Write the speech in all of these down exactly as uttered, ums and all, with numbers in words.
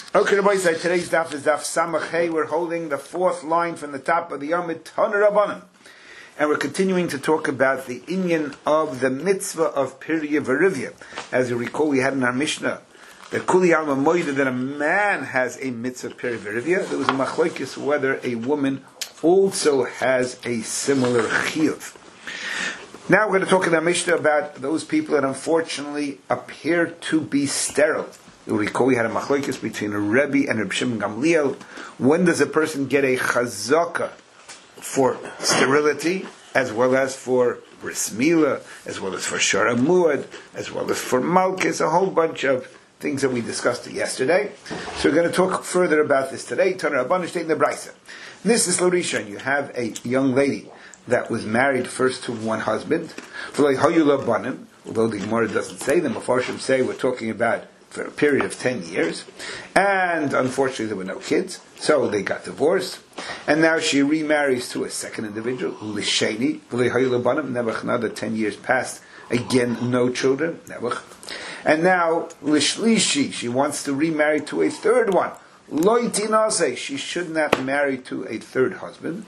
Okay, Rabbi said today's daf is daf Samach. We're holding the fourth line from the top of the Yomid Taner Rabbanim, and we're continuing to talk about the inyan of the mitzvah of Pirya Verivya. As you recall, we had in our Mishnah the Kuli Alma Moida that a man has a mitzvah Pirya Verivya. There was a machlokes whether a woman also has a similar chiyuv. Now we're going to talk in our Mishnah about those people that unfortunately appear to be sterile. You'll recall we had a machlokes between a Rebbe and a Reb Shimon Gamliel. When does a person get a chazaka for sterility, as well as for bris milah, as well as for shara muad, as well as for malchus, a whole bunch of things that we discussed yesterday. So we're going to talk further about this today. Taner Rabbanan state in the Brisa. This is Lorisha. You have a young lady that was married first to one husband. Although the Gemara doesn't say, the Mefarshim say we're talking about for a period of ten years, and unfortunately there were no kids, so they got divorced, and now she remarries to a second individual, Lisheni, Nebuch, another ten years passed, again no children, Nebuch, and now Lishlishi, she wants to remarry to a third one, Loitinase, she should not marry to a third husband,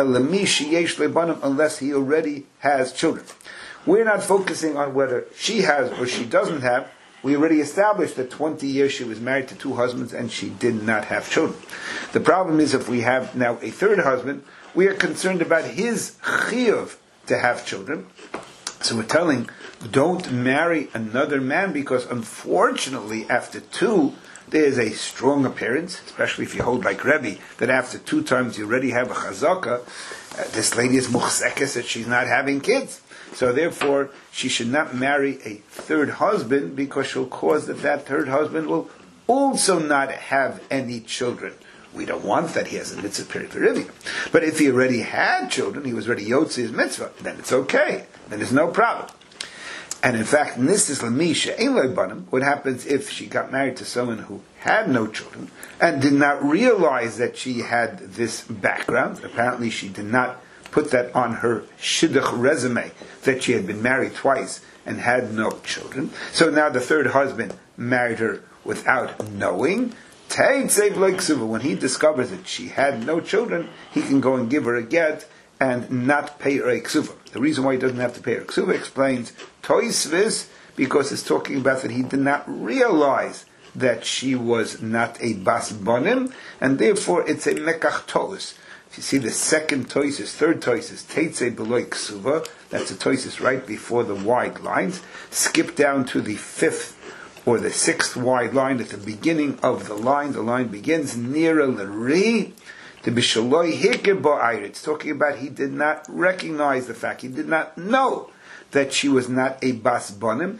unless he already has children. We're not focusing on whether she has or she doesn't have. We already established that twenty years she was married to two husbands and she did not have children. The problem is if we have now a third husband, we are concerned about his chiyuv to have children. So we're telling, don't marry another man, because unfortunately after two, there is a strong appearance, especially if you hold like Rebbe, that after two times you already have a chazaka. Uh, this lady is muchzekes that she's not having kids. So therefore, she should not marry a third husband, because she'll cause that that third husband will also not have any children. We don't want that. He has a mitzvah period for Rivia. But if he already had children, he was already yotzi his mitzvah, then it's okay. Then there's no problem. And in fact, Nistis Lamisha Eloi Banim, what happens if she got married to someone who had no children and did not realize that she had this background? Apparently she did not put that on her shidduch resume, that she had been married twice and had no children. So now the third husband married her without knowing. When he discovers that she had no children, he can go and give her a get and not pay her a ksuva. The reason why he doesn't have to pay her ksuva explains Toisvis, because it's talking about that he did not realize that she was not a bas bonim, and therefore it's a mekach tois. If you see the second toises, third toises, teitze beloy ksuva, that's a toises right before the wide lines. Skip down to the fifth or the sixth wide line at the beginning of the line. The line begins nearer l'ri. It's talking about he did not recognize the fact, he did not know that she was not a bas bonim.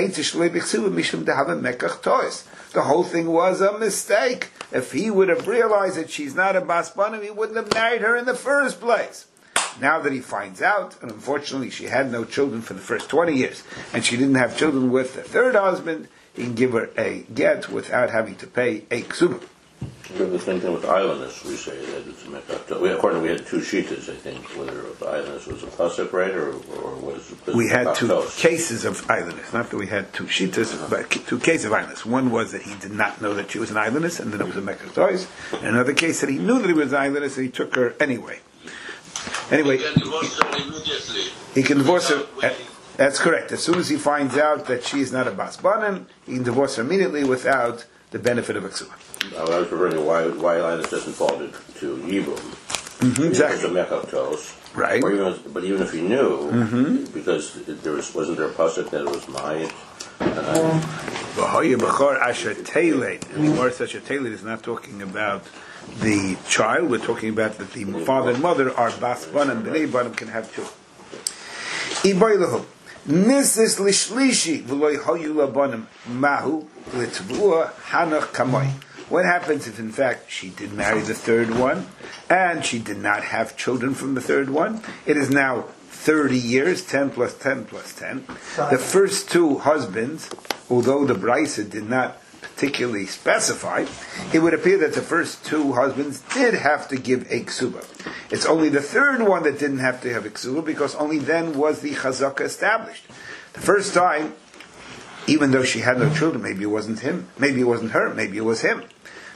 The whole thing was a mistake. If he would have realized that she's not a bas bonim, he wouldn't have married her in the first place. Now that he finds out, and unfortunately she had no children for the first twenty years, and she didn't have children with the third husband, he can give her a get without having to pay a ksuba. We have the same thing with islanders. We say that it's a mekach. We, according to we had two shitas, I think, whether the islanders was a pasuk right or, or was it we had two cases of islanders. Not that we had two shitas, uh-huh. but two cases of islanders. One was that he did not know that she was an islandess, and then it was a mekach tois. And another case that he knew that he was an islandess, and he took her anyway. Anyway, he can divorce her immediately. He can divorce her. That's correct. As soon as he finds out that she is not a bas banim, he can divorce her immediately without the benefit of a ksuba. I was referring to why why Linus doesn't fall to, to Yibum. Mm-hmm, exactly. The mekach right. Or even, but even if he knew, mm-hmm. because there was wasn't there a pasuk that it was Mayit. V'hoye b'chor asher teiled. And the word asher teiled is not talking about the child. We're talking about that the father and mother are bas banim, b'nei banim can have children. Ibaylahu. Nisis lishlishi v'loy hoyu labanim mahu litvua hanach kamoy. What happens if in fact she did marry the third one and she did not have children from the third one? It is now thirty years, ten plus ten plus ten. The first two husbands, although the Brisa did not particularly specify, it would appear that the first two husbands did have to give a ksuba. It's only the third one that didn't have to have a ksuba, because only then was the chazaka established. The first time, even though she had no children, maybe it wasn't him, maybe it wasn't her, maybe it was him.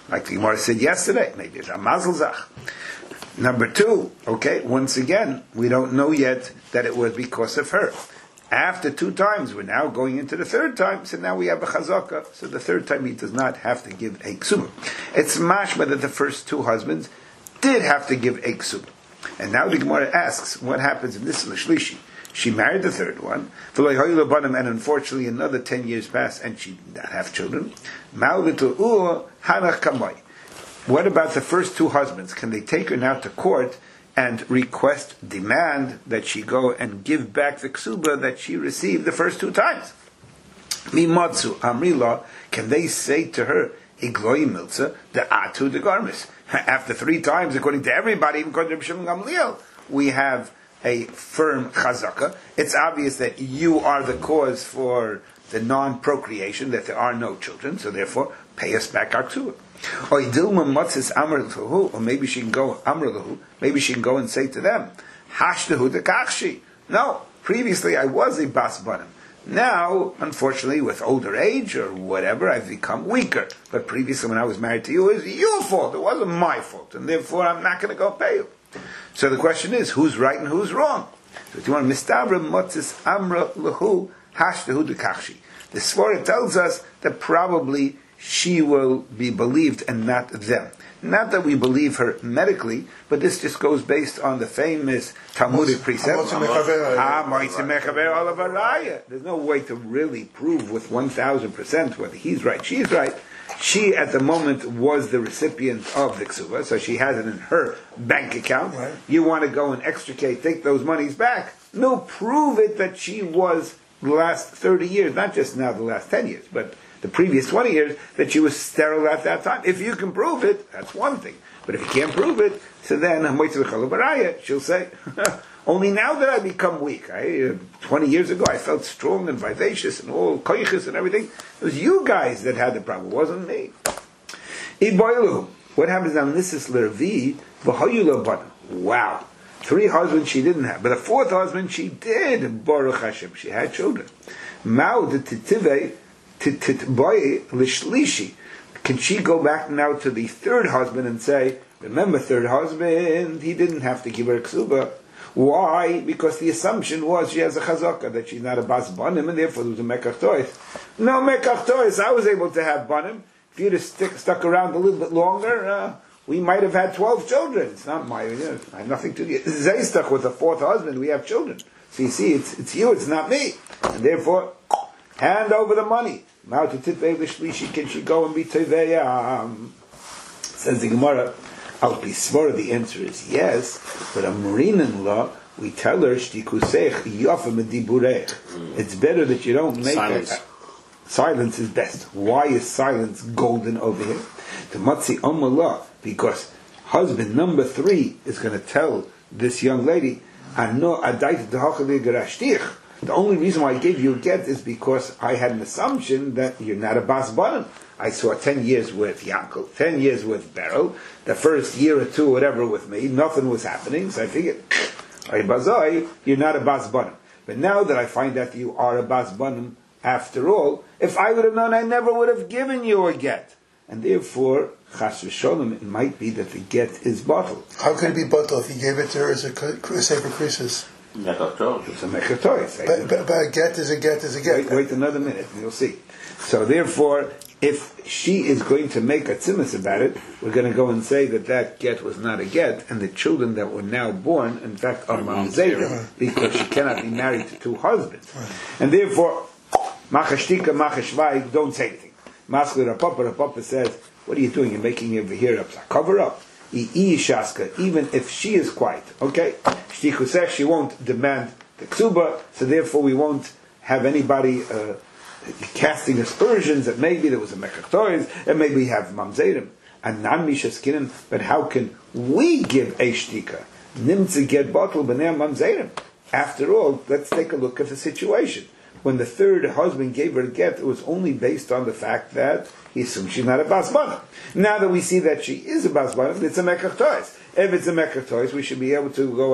Like the Gemara said yesterday, maybe it's a mazel zach. Number two, okay, once again, we don't know yet that it was because of her. After two times, we're now going into the third time, so now we have a chazaka. So the third time he does not have to give a ksuma. It's mashma that the first two husbands did have to give a ksuma. And now the Gemara asks, what happens in this l'shlishi? She married the third one, and unfortunately another ten years passed and she did not have children. What about the first two husbands? Can they take her now to court and request, demand that she go and give back the ksuba that she received the first two times? Mimatsu amrila, can they say to her, igloy milza, the atu de garmis? After three times, according to everybody, even according to Rishon Gamliel, we have a firm chazaka. It's obvious that you are the cause for the non-procreation, that there are no children, so therefore, pay us back our ksuba. Or maybe she can go amrlahu. Maybe she can go and say to them, "Hashtahu de kachshi." No, previously I was a bas banim. Now, unfortunately, with older age or whatever, I've become weaker. But previously, when I was married to you, it was your fault. It wasn't my fault, and therefore I'm not going to go pay you. So the question is, who's right and who's wrong? So if you want mistabra motzis amra lahu hashtahu de kachshi. The Svara tells us that probably she will be believed and not them. Not that we believe her medically, but this just goes based on the famous Talmudic precept. There's no way to really prove with one thousand percent whether he's right, she's right. She, at the moment, was the recipient of the ksuba, so she has it in her bank account. Right. You want to go and extricate, take those monies back. No, prove it that she was the last thirty years, not just now the last ten years, but the previous twenty years, that she was sterile at that time. If you can prove it, that's one thing. But if you can't prove it, so then she'll say, only now that I become weak. I, uh, twenty years ago, I felt strong and vivacious and all koiches and everything. It was you guys that had the problem. It wasn't me. What happens now? This is Lervi. Wow. Three husbands she didn't have. But the fourth husband she did. Baruch Hashem. She had children. Mao de titive titboy lishlishi. Can she go back now to the third husband and say, remember, third husband, he didn't have to give her ksuba. Why? Because the assumption was she has a chazaka, that she's not a bas banim, and therefore there was a mekach tois. No mekach tois. I was able to have banim. If you'd have stick, stuck around a little bit longer, uh, we might have had twelve children. It's not my, you know, I have nothing to do. Zay stuck with the fourth husband, we have children. So you see, it's, it's you, it's not me. And therefore, hand over the money. Now to titvei l'shlishi, can she go and be teveya? Says the Gemara, Al Pisvara, the answer is yes, but a Marinan law, we tell her, shtikusech yofa mediburech. It's better that you don't make silence. A, silence is best. Why is silence golden over here? The matzi omalah, because husband number three is going to tell this young lady, ano adait dehachali garashtich. The only reason why I gave you a get is because I had an assumption that you're not a bas banim. I saw ten years with Yankel, ten years with Beryl, the first year or two, whatever, with me, nothing was happening, so I figured, you're not a bas banim. But now that I find out you are a bas banim, after all, if I would have known, I never would have given you a get. And therefore, chas v'sholem, it might be that the get is bottled. How can it be bottled if he gave it to her as a sefer krisis? It's a mechatois. But, but, but a get is a get is a get. Wait, wait another minute, and you'll see. So therefore, if she is going to make a tzimus about it, we're going to go and say that that get was not a get, and the children that were now born, in fact, are mamzerim, because she cannot be married to two husbands. Right. And therefore, machashtika, machashvai, don't say anything. Maskli Rapapa, Rapapa says, what are you doing? You're making over here up. Cover up. Even if she is quiet, okay? She won't demand the ksuba, so therefore we won't have anybody uh, casting aspersions that maybe there was a mekachtois, and maybe we have mamzerim and non mishaskinin. But how can we give a shtika? Nimtze get bottle b'nei mamzerim. After all, let's take a look at the situation. When the third husband gave her a get, it was only based on the fact that he assumed she's not a bas banim. Now that we see that she is a bas banim, it's a mekach tois. If it's a mekach tois, we should be able to go and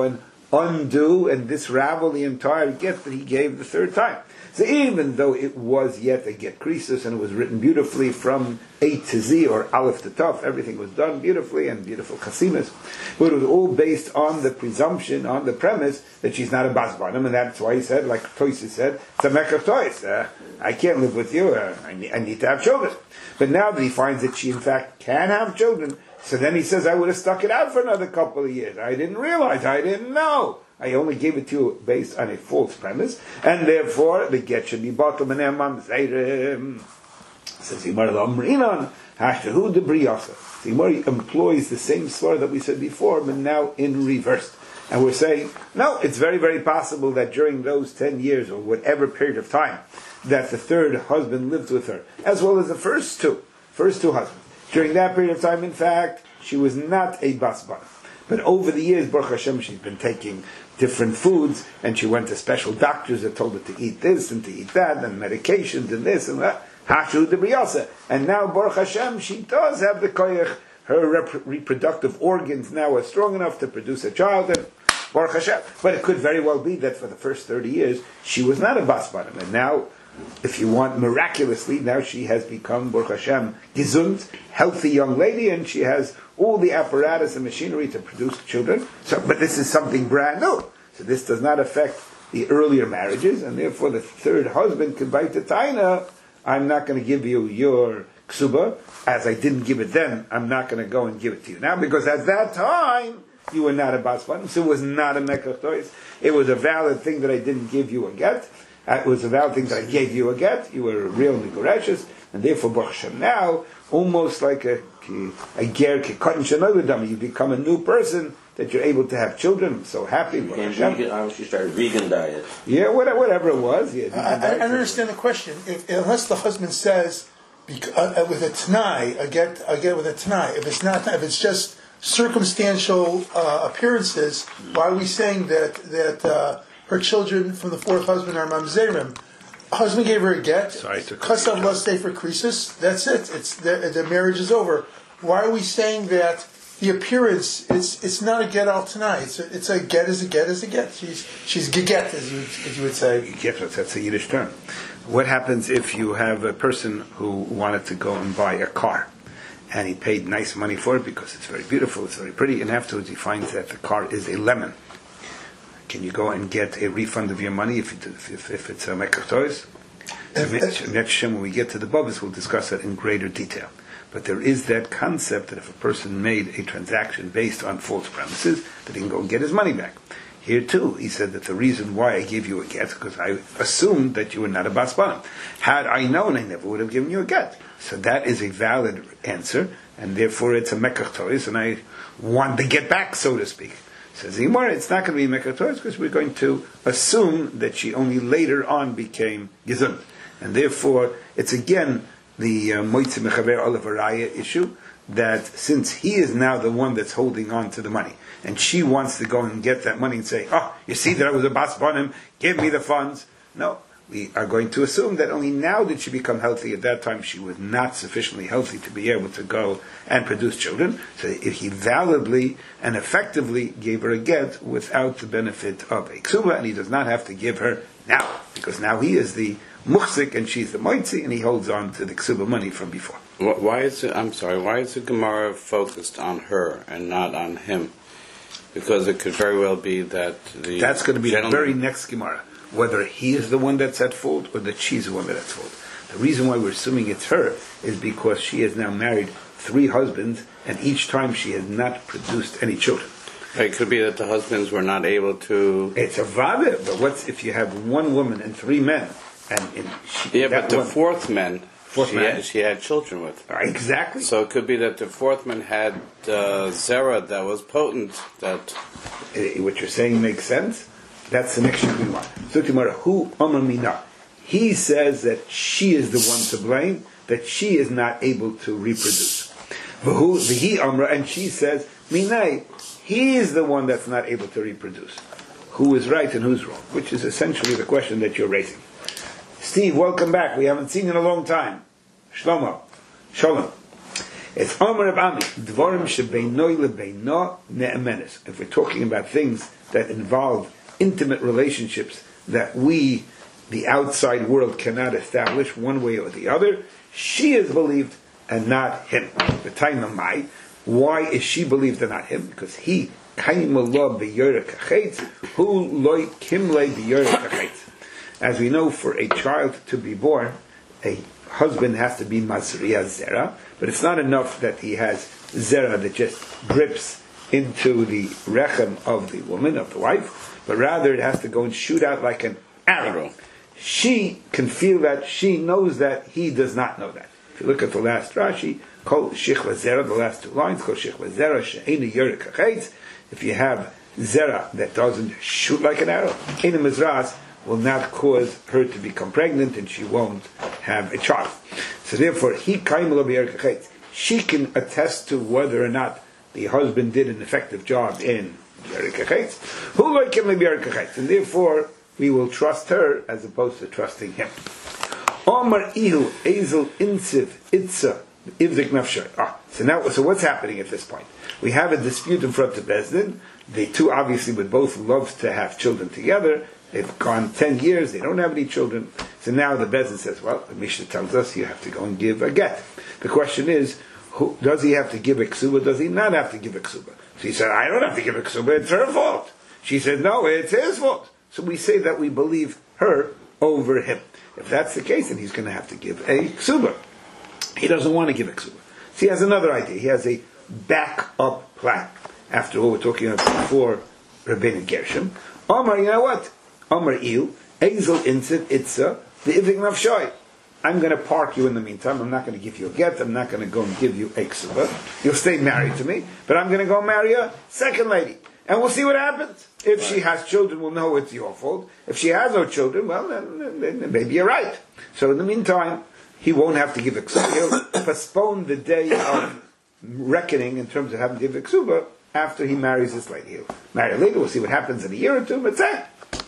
undo and disravel the entire get that he gave the third time. So even though it was yet a get krisus and it was written beautifully from A to Z or Aleph to Tov, everything was done beautifully and beautiful chasimas, but it was all based on the presumption, on the premise that she's not a bas banim, and that's why he said, like Toysa said, it's a mekar tois. Uh, I can't live with you. Uh, I, need, I need to have children. But now that he finds that she in fact can have children, so then he says, I would have stuck it out for another couple of years. I didn't realize. I didn't know. I only gave it to you based on a false premise, and therefore the get should be bottom and emam zayrim. Says Yimar Lamrinan Hashtahu de Briyasa. Yimar employs the same svar that we said before, but now in reverse. And we're saying, no, it's very, very possible that during those ten years or whatever period of time that the third husband lived with her, as well as the first two, first two husbands, during that period of time, in fact, she was not a bas banim. But over the years, Baruch Hashem, she's been taking different foods, and she went to special doctors that told her to eat this and to eat that, and medications and this and that. Hashu de Briyasa. And now, Baruch Hashem, she does have the koyach. Her rep- reproductive organs now are strong enough to produce a child, and Baruch Hashem. But it could very well be that for the first thirty years, she was not a bas banim. And now, if you want, miraculously, now she has become, Baruch Hashem, gesund, healthy young lady, and she has all the apparatus and machinery to produce children. So, but this is something brand new. So this does not affect the earlier marriages, and therefore the third husband could bite the taina, I'm not going to give you your ksuba, as I didn't give it then, I'm not going to go and give it to you now, because at that time, you were not a bas banim, so it was not a mekar tois. It was a valid thing that I didn't give you a get. It was a valid thing that I gave you a get. You were a real Nigureshus, and therefore, Baruch Hashem, now, almost like a, a ger kekatan shenogadam, you become a new person, that you're able to have children. I'm so happy. Became vegan, obviously started vegan diet. Yeah, whatever, whatever it was. Yeah, I, I, I don't understand the question. If, unless the husband says, bec- uh, with a t'nai, I get, I get with a t'nai, if it's not, if it's just circumstantial uh, appearances, why are we saying that, that uh, her children from the fourth husband are mamzerim? Husband gave her a get. Kasav must stay for krisis. That's it. It's the, the marriage is over. Why are we saying that the appearance it's it's not a get out tonight? It's a, it's a get as a get as a get. She's she's geget as you as you would say. Geget, that's a Yiddish term. What happens if you have a person who wanted to go and buy a car, and he paid nice money for it because it's very beautiful, it's very pretty, and afterwards he finds that the car is a lemon? Can you go and get a refund of your money if it, if, if it's a mekar tois? Next Shem, when we get to the Bubas, we'll discuss that in greater detail. But there is that concept that if a person made a transaction based on false premises, that he can go and get his money back. Here too, he said that the reason why I gave you a get is because I assumed that you were not a bas banim. Had I known, I never would have given you a get. So that is a valid answer, and therefore it's a mekar tois, and I want the get back, so to speak. Says Yimar, it's not going to be mekar tois because we're going to assume that she only later on became gesund. And therefore, it's again the moitzi mechaver olav araya issue, that since he is now the one that's holding on to the money, and she wants to go and get that money and say, oh, you see that I was a bas banim, give me the funds. No, we are going to assume that only now did she become healthy. At that time she was not sufficiently healthy to be able to go and produce children. So if he validly and effectively gave her a get without the benefit of a ksuba, and he does not have to give her now, because now he is the muhsik and she's the moitzi, and he holds on to the ksuba money from before. Why is it? I'm sorry. Why is the Gemara focused on her and not on him? Because it could very well be that the that's going to be gentleman... the very next Gemara, whether he is the one that's at fault or that she's the one that's at fault. The reason why we're assuming it's her is because she has now married three husbands, and each time she has not produced any children. It could be that the husbands were not able to. It's a vada, but what's if you have one woman and three men? And in she, yeah, but the one, fourth man, fourth she, man? Had, she had children with. Exactly. So it could be that the fourth man had uh, zera that was potent. That uh, what you're saying makes sense. That's the next thing we want. So tomorrow, who Amar Mina? He says that she is the one to blame, that she is not able to reproduce. V'hu v'hi Amra, and she says Minai. He is the one that's not able to reproduce. Who is right and who's wrong? Which is essentially the question that you're raising. Steve, welcome back. We haven't seen you in a long time. Shlomo. Shalom. It's Amar Reb Ami, Dvarim shebeino lebeino ne'emenes. If we're talking about things that involve intimate relationships that we, the outside world, cannot establish one way or the other, she is believed and not him. Why is she believed and not him? Because he, as we know, for a child to be born, a husband has to be Mazriya Zera, but it's not enough that he has Zera that just drips into the rechem of the woman, of the wife, but rather it has to go and shoot out like an arrow. She can feel that, she knows that, he does not know that. If you look at the last Rashi, Kol Shichva Zera, the last two lines, Kol Shichva Zera, She'eni Yorek HaChetz, if you have Zera that doesn't shoot like an arrow, Ena Mizras will not cause her to become pregnant and she won't have a child. So therefore, he Kaimelo Yorek HaChetz, she can attest to whether or not the husband did an effective job in Yorek HaChetz, Hu Lo Kim Yorek HaChetz, and therefore we will trust her as opposed to trusting him. Omar Ihu Ezel Insiv Itza Ivzik Nafshay. Ah, so now, so what's happening at this point? We have a dispute in front of Bezdin. They two obviously would both love to have children together. They've gone ten years. They don't have any children. So now the Bezdin says, "Well, the Mishnah tells us you have to go and give a get." The question is, who, does he have to give a ksuba? Does he not have to give a ksuba? So he said, "I don't have to give a ksuba. It's her fault." She said, "No, it's his fault." So we say that we believe her over him. If that's the case, then he's going to have to give a ksuba. He doesn't want to give a ksuba. So he has another idea. He has a backup plan. After all, we're talking about before Rabbeinu Gershom. Omar, you know what? Omar Il, Ezel Insid Itza, the Ivik Nafshoy. I'm going to park you in the meantime. I'm not going to give you a get. I'm not going to go and give you a ksuba. You'll stay married to me. But I'm going to go marry a second lady. And we'll see what happens. If right. she has children, we'll know it's your fault. If she has no children, well, then, then, then maybe you're right. So in the meantime, he won't have to give a ksuba. He'll postpone the day of reckoning in terms of having to give a ksuba after he marries this lady. He'll marry later. We'll see what happens in a year or two. But that's it.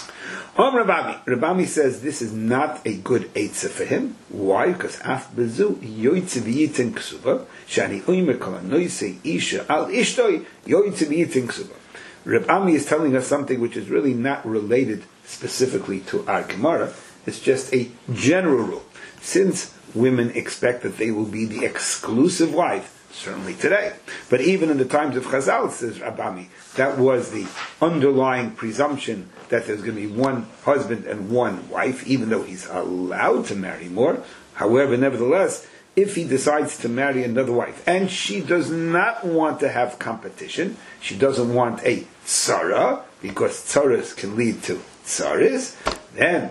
Om Rabami. Rabami says this is not a good eitzah for him. Why? Because af bezu yoytze v'yitin ksuba shani oimer kol anoisei isha al ishtoi yoytze v'yitin ksuba. Rabami is telling us something which is really not related specifically to our Gemara. It's just a general rule. Since women expect that they will be the exclusive wife, certainly today, but even in the times of Chazal, says Rabami, that was the underlying presumption that there's going to be one husband and one wife, even though he's allowed to marry more. However, nevertheless, if he decides to marry another wife, and she does not want to have competition, she doesn't want a tzara, because tzaras can lead to tzaris, then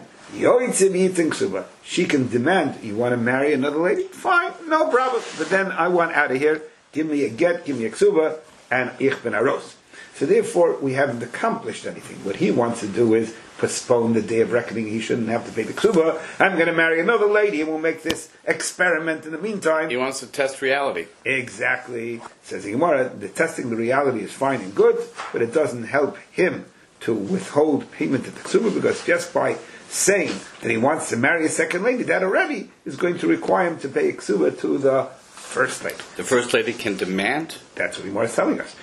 she can demand, you want to marry another lady? Fine, no problem. But then I want out of here, give me a get, give me a ksuba, and ich ben aros. So therefore, we haven't accomplished anything. What he wants to do is postpone the day of reckoning. He shouldn't have to pay the ksuba. I'm going to marry another lady, and we'll make this experiment in the meantime. He wants to test reality. Exactly. Says the Gemara, the testing the reality is fine and good, but it doesn't help him to withhold payment of the ksuba, because just by saying that he wants to marry a second lady, that already is going to require him to pay a ksuba to the first lady. The first lady can demand? That's what the Gemara is telling us.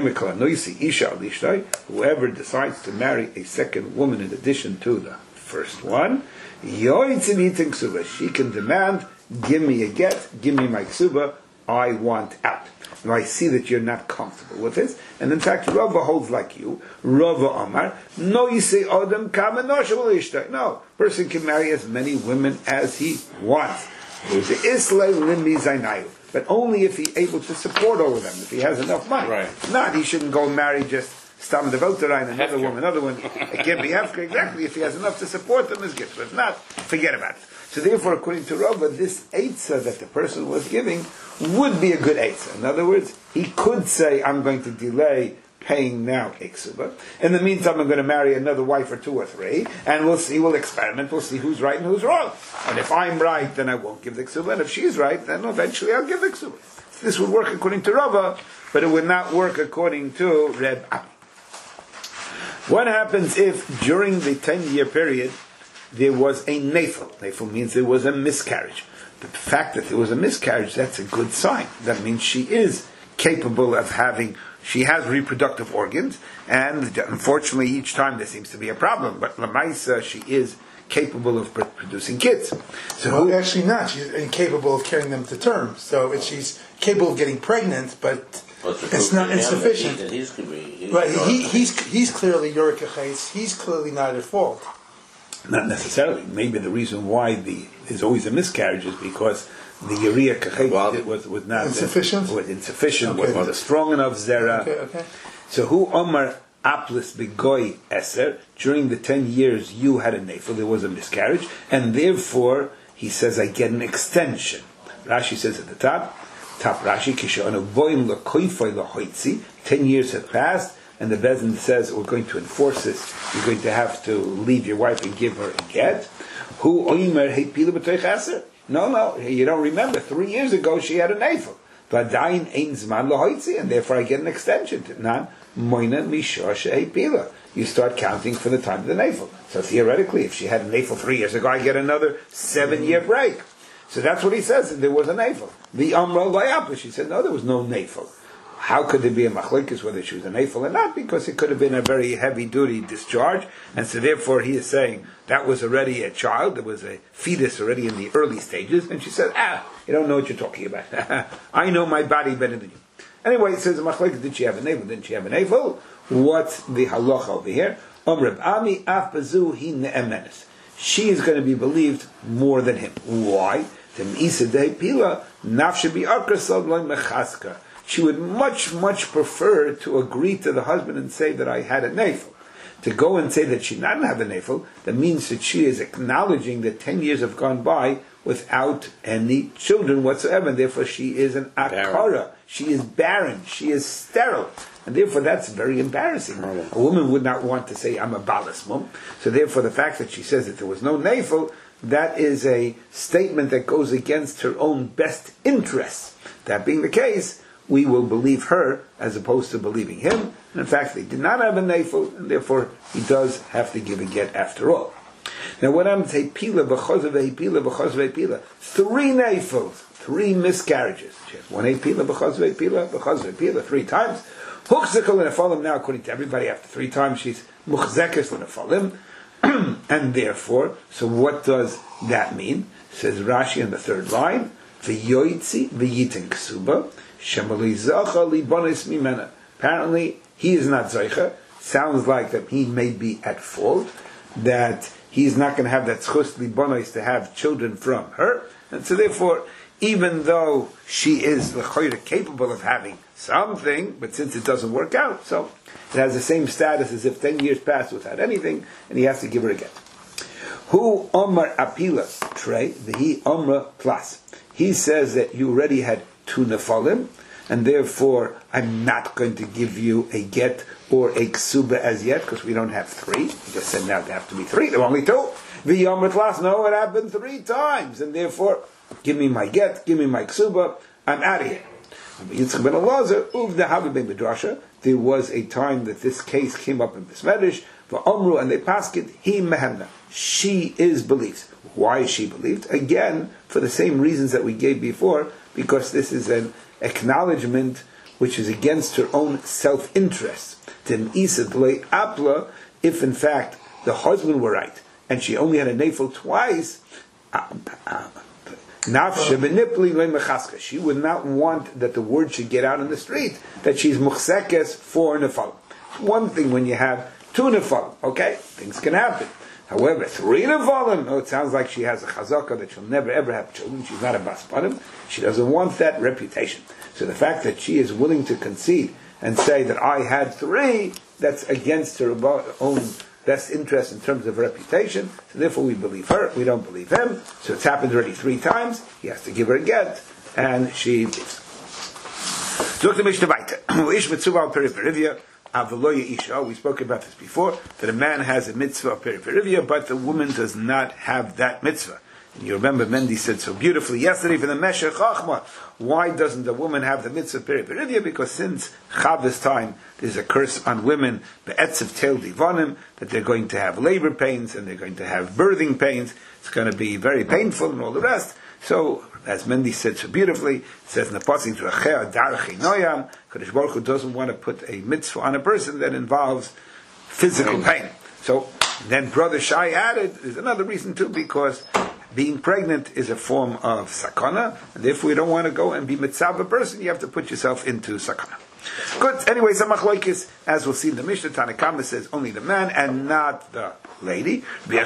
Whoever decides to marry a second woman in addition to the first one, she can demand, give me a get, give me my ksuba, I want out. Now I see that you're not comfortable with this, and in fact Rava holds like you. Rava Amar, no, you say Adam Kama no, person can marry as many women as he wants. But only if he's able to support all of them, if he has enough money. Right. Not, he shouldn't go and marry just Stam Devoterein, another woman, another one. It can't be Hefker, exactly. If he has enough to support them, is good. But if not, forget about it. So therefore, according to Rava, this eitzah that the person was giving would be a good eitzah. In other words, he could say, I'm going to delay paying now ksuba. In the meantime, I'm going to marry another wife or two or three, and we'll see, we'll experiment, we'll see who's right and who's wrong. And if I'm right, then I won't give the ksuba, and if she's right, then eventually I'll give the ksuba. This would work according to Rava, but it would not work according to Reb Ami. What happens if during the ten-year period there was a nefel? Nefel means there was a miscarriage. the fact that there was a miscarriage, that's a good sign. That means she is capable of having, she has reproductive organs, and unfortunately each time there seems to be a problem, but Lamaisa, she is capable of pr- producing kids. So Well, who, actually not. She's incapable of carrying them to term. So it, she's capable of getting pregnant, but What's the it's proof not to him insufficient. That he, that he's could be, he's Right, he, York. he's he's clearly York Achaitz. He's clearly not at fault. not necessarily, maybe the reason why the there's always a miscarriage is because the urea kachet Well, was, was not Insufficient? was insufficient, Okay. wasn't a strong enough zera. Okay, okay. So who Omar Aplis begoy eser, during the ten years you had a nafel, there was a miscarriage, and therefore he says I get an extension. Rashi says at the top, top Rashi, Kishono boim lakoifoi lahoitzi, ten years have passed, and the Bezin says we're going to enforce this, you're going to have to leave your wife and give her a get. Who Oimer Hepila b'toich eser? No, no, you don't remember, three years ago she had a nafel. V'adayin ein zman lahoitzi, and therefore I get an extension to nan. Moina Mishor She'epila. You start counting for the time of the nafel. So theoretically, if she had a nafel three years ago, I get another seven-year break. So that's what he says. There was a nafel. The Amra Layapa. She said, no, there was no nafel. How could there be a machlekes whether she was a nafel or not? Because it could have been a very heavy-duty discharge, and so therefore he is saying that was already a child. There was a fetus already in the early stages, and she said, ah, you don't know what you're talking about. I know my body better than you. Anyway, it says, did she have a navel? Didn't she have a navel? What's the halacha over here? Ami af bazu hi ne'emenes. She is going to be believed more than him. Why? She would much, much prefer to agree to the husband and say that I had a navel. To go and say that she didn't have a navel, that means that she is acknowledging that ten years have gone by without any children whatsoever, and therefore she is an akara. She is barren. She is sterile. And therefore that's very embarrassing. A woman would not want to say, I'm a balas mum. So therefore the fact that she says that there was no navel, that is a statement that goes against her own best interests. That being the case, we will believe her as opposed to believing him. And in fact, they did not have a navel, and therefore he does have to give a get after all. Now, what I'm saying, pila b'chozavei pila b'chozavei pila, three nafels, three miscarriages. She has one pila b'chozavei pila b'chozavei pila three times. Huchzekal l'nefalim. Now, according to everybody, after three times she's muchzekes l'nefalim, and therefore, so what does that mean? Says Rashi in the third line, v'yoytzi v'yitin ksuba shemali zacha libonis mimena. Apparently, he is not zaycha. Sounds like that he may be at fault. That he's not going to have that tzchus libonis to have children from her, and so therefore, even though she is l'choyre capable of having something, but since it doesn't work out, so it has the same status as if ten years passed without anything, and he has to give her a get. Who Omar Apila Trey, the he Omra plus. He says that you already had two nefalim, and therefore I'm not going to give you a get or a ksuba as yet, because we don't have three. He just said now there have to be three. There are only two. The Omra plus, no, it happened three times, and therefore give me my get, give me my ksuba, I'm out of here. Yitzchak ben Elazar, uv the Havi ben Midrasha. There was a time that this case came up in Besmedish, for Omru, and they passed it, he mehemna. She is believed. Why is she believed? Again, for the same reasons that we gave before, because this is an acknowledgement which is against her own self-interest. Apla, if in fact the husband were right, and she only had a nafel twice, she would not want that the word should get out in the street that she's muchsekes for nefal. One thing when you have two nefal, okay, things can happen. However, three nefalim, oh, it sounds like she has a chazaka that she'll never ever have children. She's not a bas panim. She doesn't want that reputation. So the fact that she is willing to concede and say that I had three, that's against her own best interest in terms of reputation. So therefore we believe her, we don't believe him. So it's happened already three times. He has to give her a get, and she leaves. Look to Mishnah Baita. Ish mitzvah periperivia. We spoke about this before, that a man has a mitzvah of periperivia, but the woman does not have that mitzvah. And you remember Mendy said so beautifully yesterday for the Meshech Chachma, why doesn't the woman have the mitzvah of periperivia? Because since Chav's time, there's a curse on women, be'etzev tel divanim, that they're going to have labor pains, and they're going to have birthing pains, it's going to be very painful and all the rest. So, as Mendy said so beautifully, it says in the passage, Kadosh Baruch Hu doesn't want to put a mitzvah on a person that involves physical pain. So, then Brother Shai added, there's another reason too, because being pregnant is a form of sakana, and if we don't want to go and be mitzvah a person, you have to put yourself into sakana. Good. Anyway, some machlokes, as we'll see in the Mishnah, Tanakama says only the man and not the lady. It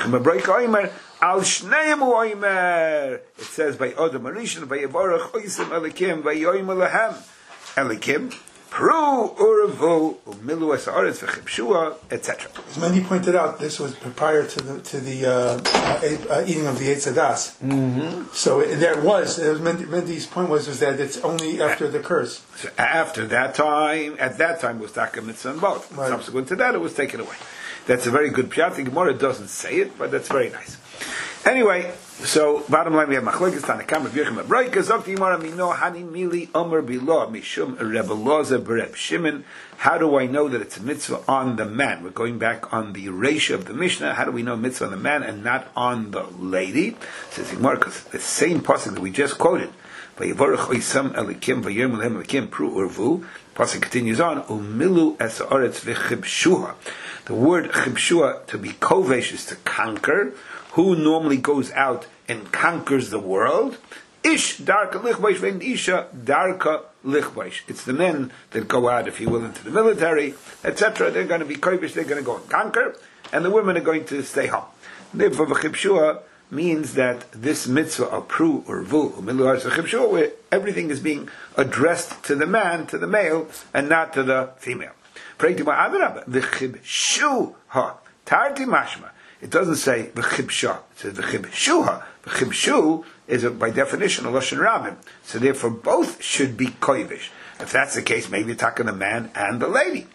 says by Odom Arishan, by Yevarach Oisim Elikim, by Yoim Elahem Elikim, Pru Uravu Umilu Esaretz V'Chibshua, et cetera. As Mendy pointed out, this was prior to the to the uh, uh, eating of the Eitz Hadas. Mm-hmm. So it, there was. It was Mendy, Mendy's point was was that it's only after the curse. So after that time, at that time was Taka Mitzvah and both. Right. Subsequent to that, it was taken away. That's a very good pshat. The Gemara doesn't say it, but that's very nice. Anyway, so bottom line, we have Machlokes Tanakam B'Yirchem Abrayka Zok Gemara Mino Hani Mili Omer Bilo Mishum Rebbe Loza Bereb Shimon. How do I know that it's a mitzvah on the man? We're going back on the ratio of the Mishnah. How do we know mitzvah on the man and not on the lady? Says Gemara, because the same pasuk that we just quoted, Vayivorach Oisam Elikim Vayirm Lehem Elikim Pru Urvu. Pasuk continues on, Umilu Es Haaretz V'Chibshuha. The word Chibshua, to be kovesh, is to conquer. Who normally goes out and conquers the world? Ish darka lichbaish vein isha darka lichbaish. It's the men that go out, if you will, into the military, et cetera. They're going to be kovesh, they're going to go and conquer, and the women are going to stay home. Therefore, Chibshua means that this mitzvah of pru or vu, where everything is being addressed to the man, to the male, and not to the female. It doesn't say v'chibsha. It says v'chibshuha. V'chibshu is a, by definition a lashon rabim. So therefore, both should be kovish. If that's the case, maybe attacking the man and the lady.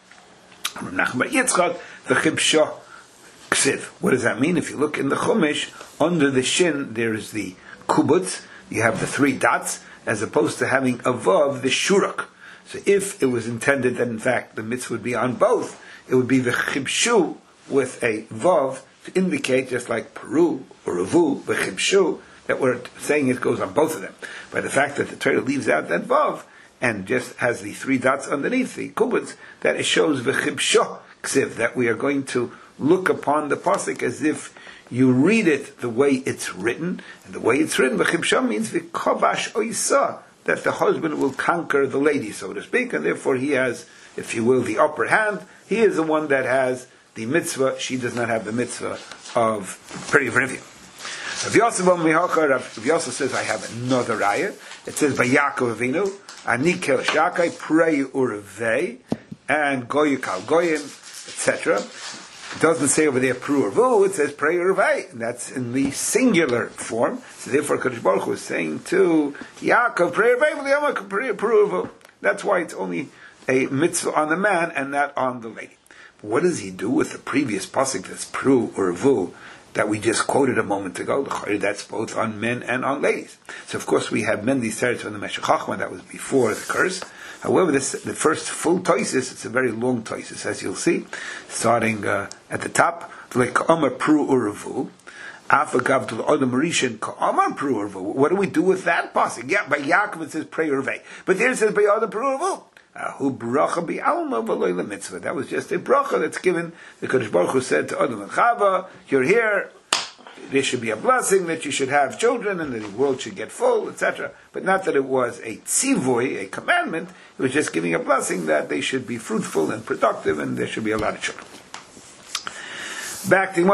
V'chibsha ksiv. What does that mean? If you look in the Chumash, under the shin there is the kubutz. You have the three dots, as opposed to having above the shurak. So if it was intended that in fact the mitzvah would be on both, it would be the chibshu with a vav to indicate, just like Peru or Ravu, the chibshu, that we're saying it goes on both of them. By the fact that the Torah leaves out that vav and just has the three dots underneath the kubutz, that it shows the chibshu ksiv, that we are going to look upon the pasuk as if you read it the way it's written, and the way it's written, the chibshu means the kobash oisa, that the husband will conquer the lady, so to speak, and therefore he has, if you will, the upper hand. He is the one that has the mitzvah. She does not have the mitzvah of Perivrivium. Rav Yosef Rav Yosef says, I have another raya. It says, by Yaakov Avinu, Ani kel shakai, prei urvei, and goyu kal goyim, et cetera. It doesn't say over there pru or vu, it says prei urvei, and that's in the singular form. So therefore Kadosh Baruch Hu is saying to Yaakov, prei urvei, v'liyama pru or vu. That's why it's only a mitzvah on the man and not on the lady. But what does he do with the previous pasuk that's pru or vu that we just quoted a moment ago? That's both on men and on ladies. So of course we have Mendy's teretz on the Meshech Chochmah, that was before the curse. However, this the first full toisis, it's a very long toisis, as you'll see, starting uh, at the top. What do we do with that pasuk? Yeah, by Yaakov it says pray urvei, but there it says by other pru urvu. Who bracha bi alma v'loy mitzvah. That was just a bracha that's given. The Kadosh Baruch Hu said to Adam and Chava, "You're here. There should be a blessing that you should have children and that the world should get full, et cetera" But not that it was a tzivoy, a commandment. It was just giving a blessing that they should be fruitful and productive and there should be a lot of children. Back to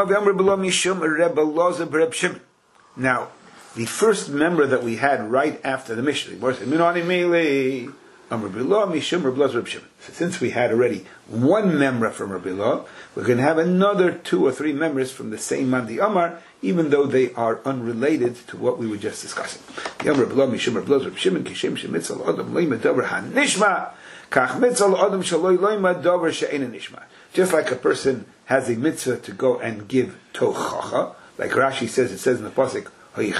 now, the first member that we had right after the Mishnah, since we had already one member from Rabbi Lo, we're going to have another two or three members from the same Mandi Amar, even though they are unrelated to what we were just discussing. Just like a person has a mitzvah to go and give tochacha, like Rashi says, it says in the pasuk,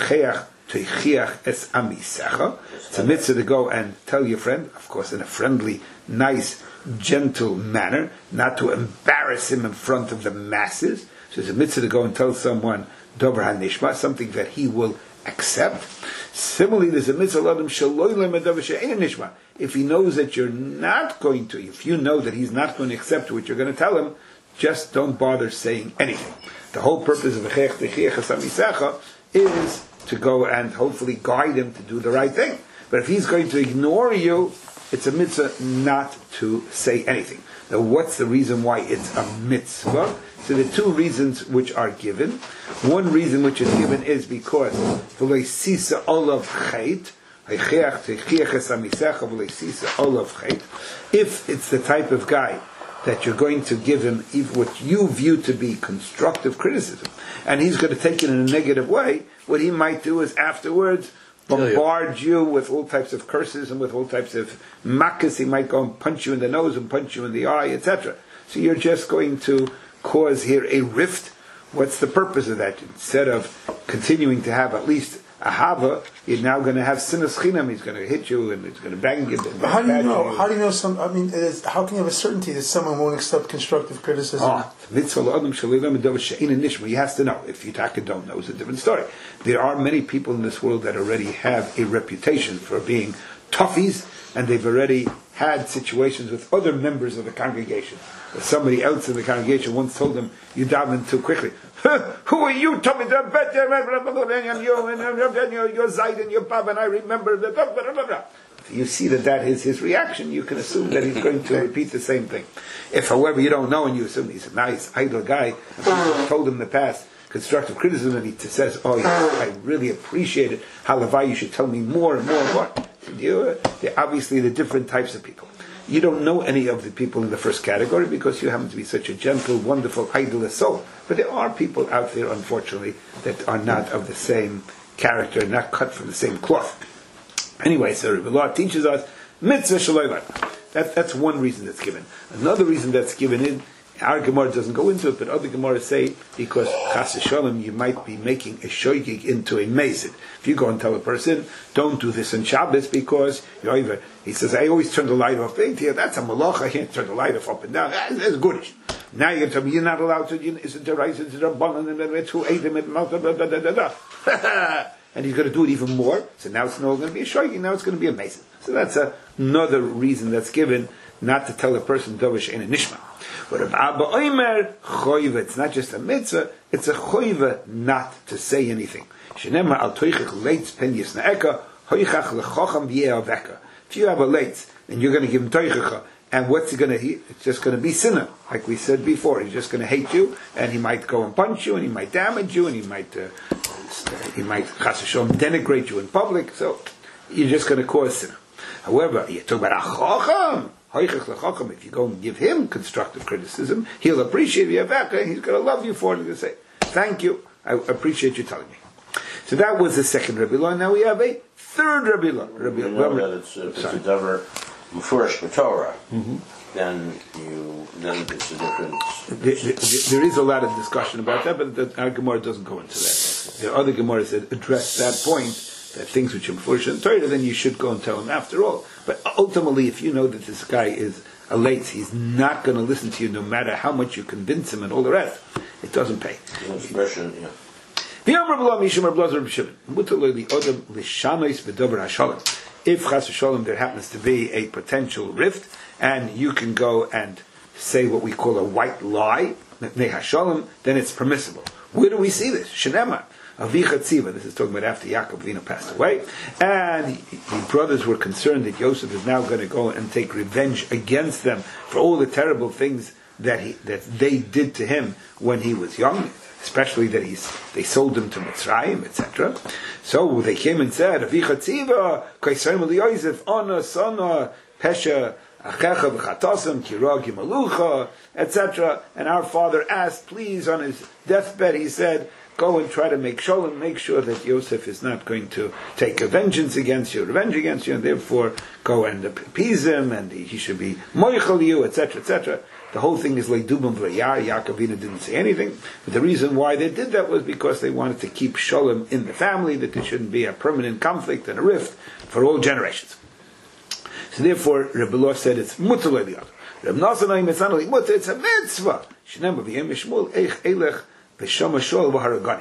it's a mitzvah to go and tell your friend, of course in a friendly, nice, gentle manner, not to embarrass him in front of the masses. So it's a mitzvah to go and tell someone Dover HaNishma, something that he will accept. Similarly, there's a mitzvah adam shaloi lemadav she'ein nishma. If he knows that you're not going to, if you know that he's not going to accept what you're going to tell him, just don't bother saying anything. The whole purpose of V'chech Techiach Hasamisecha is to go and hopefully guide him to do the right thing. But if he's going to ignore you, it's a mitzvah not to say anything. Now, what's the reason why it's a mitzvah? So the two reasons which are given. One reason which is given is because v'lo sisa olav chait, if it's the type of guy that you're going to give him even what you view to be constructive criticism, and he's going to take it in a negative way, what he might do is afterwards bombard you with all types of curses and with all types of makas. He might go and punch you in the nose and punch you in the eye, et cetera. So you're just going to cause here a rift. What's the purpose of that? Instead of continuing to have at least a hava, you're now going to have sinas chinam. He's going to hit you and he's going to bang you. But how do you know? How do you know some? I mean, it is, how can you have a certainty that someone won't accept constructive criticism? Oh, mitzvah adam shalilam dov she'ein nishma. He has to know. If you taka don't know, it's a different story. There are many people in this world that already have a reputation for being toughies, and they've already had situations with other members of the congregation. Somebody else in the congregation once told them, "You daven too quickly." Who are you? Tell me that better. And you're Zayd and you're Bab, and I remember that. If you see that that is his reaction, you can assume that he's going to repeat the same thing. If, however, you don't know and you assume he's a nice, idle guy, and told him in the past constructive criticism, and he says, "Oh, I really appreciate it. Halavai, you should tell me more and more and more." You, they're obviously the different types of people. You don't know any of the people in the first category because you happen to be such a gentle, wonderful, idle soul. But there are people out there, unfortunately, that are not of the same character, not cut from the same cloth. Anyway, so the law teaches us mitzvah shaloyvat. That, that's one reason that's given. Another reason that's given in, our Gemara doesn't go into it, but other Gemaras say because chas v'shalom you might be making a shoygig into a mezid. If you go and tell a person, don't do this on Shabbos because you're either, he says, I always turn the light off. That's a malach. I can't turn the light off up and down. That's goodish. Now you're telling me you're not allowed to. Is it the rice? Is it the rabbanon? And then two eidim and mouth. And he's going to do it even more. So now it's no going to be a shoygig. Now it's going to be a mezid. So that's a, another reason that's given not to tell a person dovish in a nishma. But Abba Omer choiva, it's not just a mitzvah, it's a choiva not to say anything. Shenemar al toichach leitz pen yisnaeka, hoichach lechocham v'yeaveka. If you have a leitz, and you're going to give him toichacha, and what's he going to eat? It's just going to be sinner, like we said before. He's just going to hate you, and he might go and punch you, and he might damage you, and he might, uh, he might chas v'shalom denigrate you in public. So you're just going to cause sinner. However, you talk about a chocham. If you go and give him constructive criticism, he'll appreciate you. He's going to love you for it. He's going to say, thank you, I appreciate you telling me. So that was the second Rabbi Lo. Now we have a third Rabbi Lo. Rabbi You know that it's, if it's a davar mufurish b'Torah, then you then it's a difference. There, there, there is a lot of discussion about that, but the, our Gemara doesn't go into that. There are other Gemaras that address that point. That things which are mufurish in Torah, then you should go and tell him after all. But ultimately, if you know that this guy is a late, he's not going to listen to you no matter how much you convince him and all the rest. It doesn't pay. The expression, yeah. If chas v'shalom there happens to be a potential rift, and you can go and say what we call a white lie, then it's permissible. Where do we see this? Shenema. Avicha Tziva, this is talking about after Yaakov Avinu passed away, and the brothers were concerned that Yosef is now going to go and take revenge against them for all the terrible things that he, that they did to him when he was young, especially that he's, they sold him to Mitzrayim, et cetera. So they came and said, Avicha Tziva, Kaisayim Yosef, Ona, Sona, Pesha, Achecha v'chatasam, Kirag Yimalucha, et cetera. And our father asked, please, on his deathbed, he said, go and try to make shalom, make sure that Yosef is not going to take a vengeance against you, revenge against you, and therefore go and appease him, and he should be moichel you, et cetera, et cetera. The whole thing is leidubim v'yar. Yaakov Avinu didn't say anything, but the reason why they did that was because they wanted to keep shalom in the family, that there shouldn't be a permanent conflict and a rift for all generations. So therefore, Rebbe Lo said it's mutter le'liad. Rebbe Nasanai mitzanali mutter. It's a mitzvah. Shneim b'yem mishmul eich elech.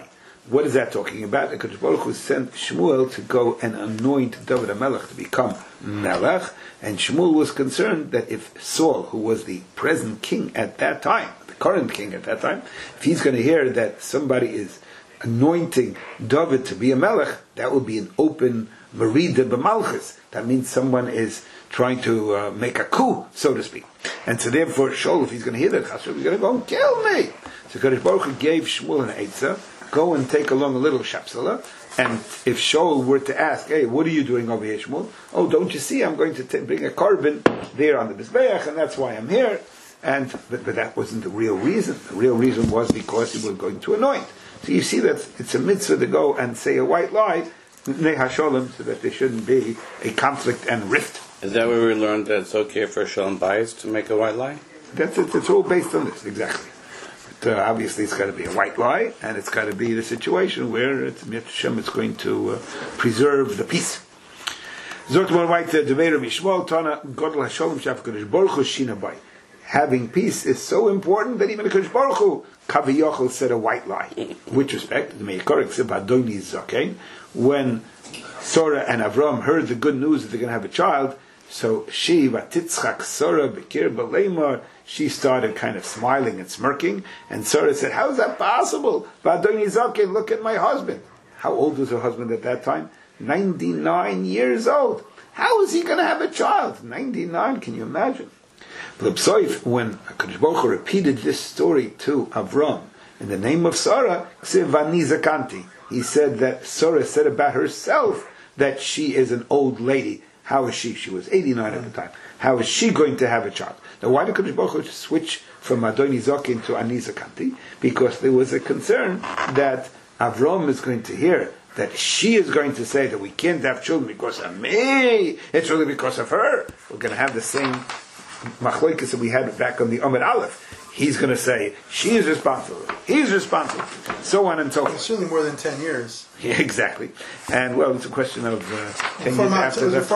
what is that talking about? The Kadosh Baruch Hu sent Shmuel to go and anoint David HaMelech to become Melech, and Shmuel was concerned that if Saul, who was the present king at that time, the current king at that time, if he's going to hear that somebody is anointing David to be a Melech, that will be an open Merida b'Malchus. That means someone is trying to uh, make a coup, so to speak. And so therefore, Shaul, if he's going to hear that, he's going to go and kill me. So Kadosh Baruch Hu gave Shmuel an Eitzah, go and take along a little Shapsala, and if Shaul were to ask, hey, what are you doing over here, Shmuel? Oh, don't you see, I'm going to t- bring a carbon there on the Mizbeach, and that's why I'm here. And but, but that wasn't the real reason. The real reason was because he was going to anoint. So you see that it's a mitzvah to go and say a white lie, Nei HaSholem, so that there shouldn't be a conflict and rift. Is that where we learned that it's okay for Shalom Bayis to make a white lie? That's it. It's all based on this, exactly. But, uh, obviously, it's got to be a white lie, and it's got to be the situation where it's Hashem is going to uh, preserve the peace. Having peace is so important that even the Kadosh Baruch Hu Kaviyachol said a white lie. Which respect, the Meikorik said Adoni Zaken, when Sarah and Avram heard the good news that they're going to have a child, so she, Vatitzchak Sarah Bekir Balemar, she started kind of smiling and smirking, and Sarah said, how is that possible? Vadoni Zaken, look at my husband. How old was her husband at that time? ninety-nine years old. How is he going to have a child? ninety-nine, can you imagine? L'psoif, when HaKadosh Baruch Hu repeated this story to Avram in the name of Sarah, he said that Sarah said about herself that she is an old lady. How is she? She was eighty-nine at the time. How is she going to have a child? Now, why did HaKadosh Baruch Hu switch from Adoni Zaken to Ani Zakanti? Because there was a concern that Avram is going to hear that she is going to say that we can't have children because of me. It's really because of her. We're going to have the same machloikas that we had back on the Amud Aleph. He's going to say she is responsible, he's responsible, so on and so forth. It's certainly more than ten years. Yeah, exactly. And well, it's a question of uh, ten years after the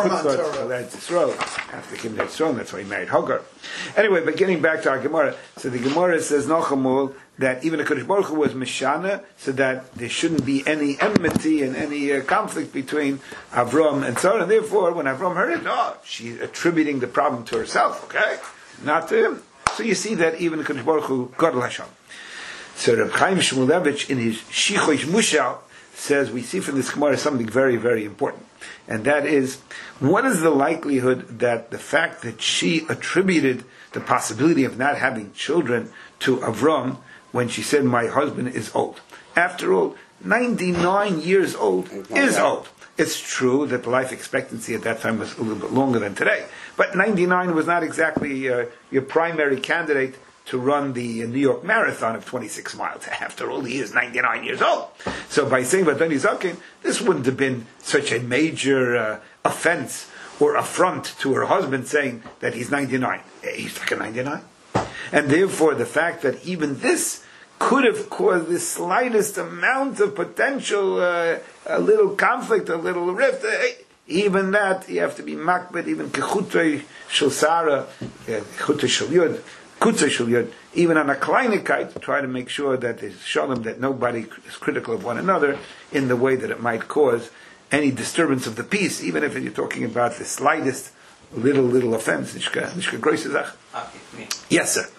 Israel, after Kim Yisrael. That's why he married Hagar. Anyway, but getting back to our Gemara, so the Gemara says Nochamol that even the Kadosh Baruch Hu was Mishana, so that there shouldn't be any enmity and any uh, conflict between Avram and Sarah. And therefore, when Avram heard it, no, she's attributing the problem to herself. Okay, not to him. So you see that even the Kadosh Baruch Hu, Gadol Hashem. So Reb Chaim Shmulevich in his Shichosh Mushal says we see from this Gemara something very, very important. And that is, what is the likelihood that the fact that she attributed the possibility of not having children to Avram when she said, my husband is old? After all, ninety-nine years old is old. It's true that the life expectancy at that time was a little bit longer than today. But ninety-nine was not exactly uh, your primary candidate to run the uh, New York Marathon of twenty-six miles. After all, he is ninety-nine years old. So by saying Vadoni Zaken, this wouldn't have been such a major uh, offense or affront to her husband saying that he's ninety-nine. He's like a ninety-nine. And therefore, the fact that even this could have caused the slightest amount of potential, uh, a little conflict, a little rift, uh, even that, you have to be makbet, even kechutei shel Sarah, kechutei shel Yud, kutzei shel Yud, even on a kleinigkeit, to try to make sure that there's shalom, that nobody is critical of one another in the way that it might cause any disturbance of the peace, even if you're talking about the slightest little, little offense. Nishka, nishka groise Sache. Yes, sir.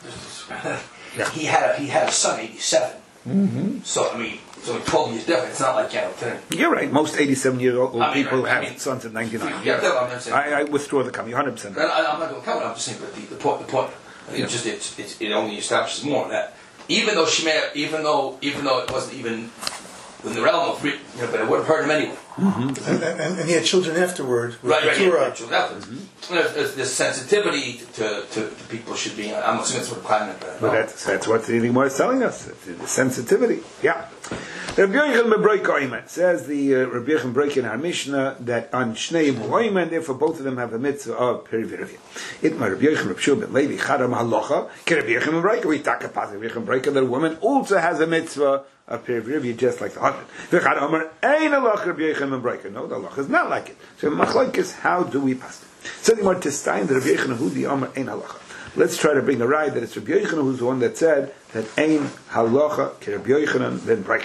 Yeah. He had a, he had a son, eighty-seven. Mm-hmm. So I mean, so twelve years different. It's not like you know. today. You're right. Most eighty-seven-year-old I mean, people I have mean, sons at ninety-nine. Yeah, yeah. I'm not saying, I, I withdraw the comment. one hundred percent. I, I'm not going to comment. I'm just saying, but the, the point, the point. I think Yeah. it's just it's, it's, it only establishes more that even though she may, have, even though even though it wasn't even in the realm of, you know, but it would have hurt him anyway. Mm-hmm. And, and, and he had children afterward. With Right, right, yeah, Keturah. right, children afterwards. Mm-hmm. There's, there's, there's sensitivity to, to, to people should be. I'm assuming that's what the climate. But But that's, that's what the Gemara is telling us. The sensitivity. Yeah. Rabbi Yochanan Bebreika Oimen says the uh, Rabbi Yochanan Bebreika in our Mishnah that on Shnei Oimen, therefore both of them have a mitzvah of perivirivia. It my Rabbi Yochanan Rabbi Ben Levi Chadam Halacha. Rabbi Yochanan Bebreika we talk about Rabbi Yochanan Bebreika that a woman also has a mitzvah of perivirivia just like the husband. V'chad Omer Ein Halacha Rabbi Yochanan Bebreika. No, the halacha is not like it. So machlokes, how do we pass it? So the more to stein the Rabbi Yochanan who the Omer Ein Halacha. Let's try to bring a ride that it's Rabbi Yochanan who's the one that said that Ein Halacha Rabbi Yochanan ben Bebreika.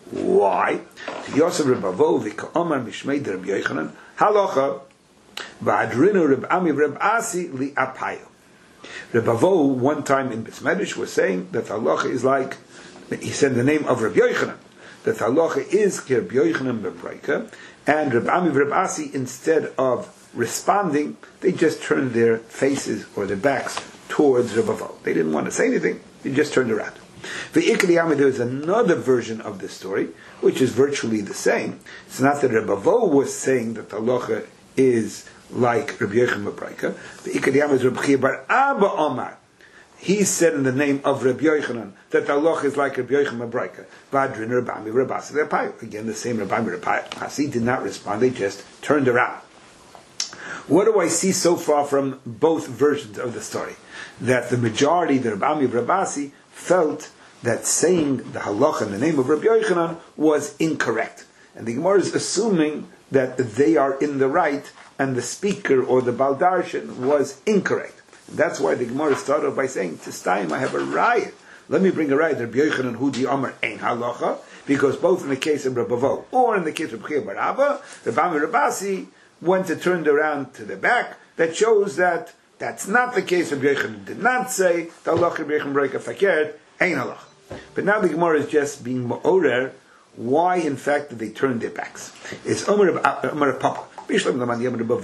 Why? Yosef Rebavo v'ka'omar mishmei de Rabbi Yochanan halacha v'adrinu Reb Ami Reb Asi li'apayo. Rebavo one time in Bismedish was saying that halacha is like, he said the name of Rabbi Yochanan, that halacha is Rabbi Yochanan b'Braika, and Reb Ami Reb Asi, instead of responding, they just turned their faces or their backs towards Rebavo. They didn't want to say anything, they just turned around. V'ikli there is another version of this story, which is virtually the same. It's not that Rebavo was saying that halacha is like Rabbi Yochanan b'Braika. V'ikli is Rabbi Chia bar Abba Omar. He said in the name of Rabbi Yochanan that the halacha is like Rabbi Yochanan b'Braika. V'adrin Rabbi Ami Rabbi Asi le'apayo. Again, the same Rabbi Ami Rabbi Asi did not respond, they just turned around. What do I see so far from both versions of the story? That the majority, the Rabbi Ami Rabbi Asi, felt that saying the halacha in the name of Rabbi Yochanan was incorrect. And the Gemara is assuming that they are in the right and the speaker or the Baldarshan was incorrect. And that's why the Gemara started off by saying, this time I have a riot. Let me bring a riot, Rabbi Yochanan Hudi Amar Ein Halacha, because both in the case of Rabbi Vo or in the case of Rabbi Chia bar Abba, Rabbi Ami Rabbi Asi went to turn around to the back. That shows that that's not the case. Rabbi Yochanan did not say the halacha Rabbi Yochanan b'Braika fakert Ein Halacha. But now the Gemara is just being ma'orer. Why, in fact, did they turn their backs? It's Omer Omer Papa. We've had in other